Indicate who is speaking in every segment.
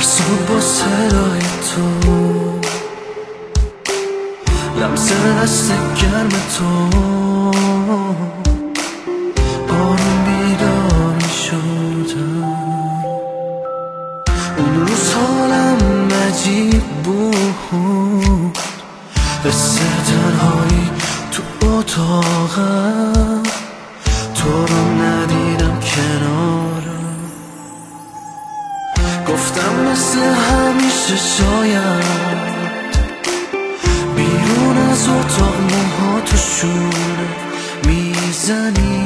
Speaker 1: صبح با صدای تو، لمس دست گرم تو، آروم بیدار شدم. اون روز حالم عجیب بود، حس تنهایی تو اتاقم، تو رو ندیدم کنارم. گفتم مثل همیشه شاید بیرون از اتاق موها تو شونه میزنی.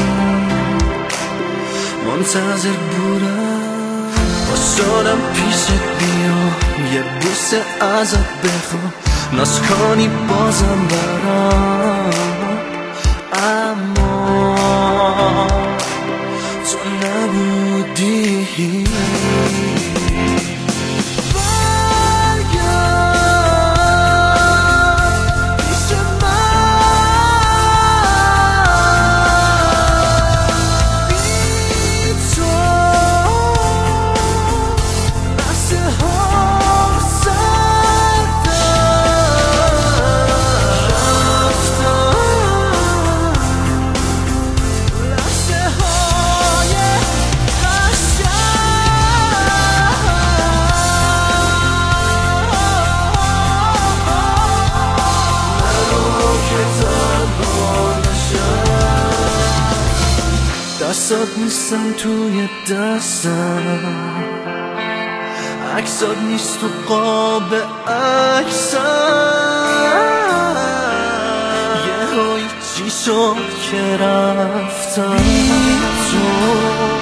Speaker 1: منتظر بودم باشدم پیشت بیام، یه بوسه ازت بخوام، ناز کنی بازم برام. اما تو نبودی. دستات نیستم توی دستم، عکسات نیست تو قاب عکسم. یه هایی چی شد که رفتم بی تو.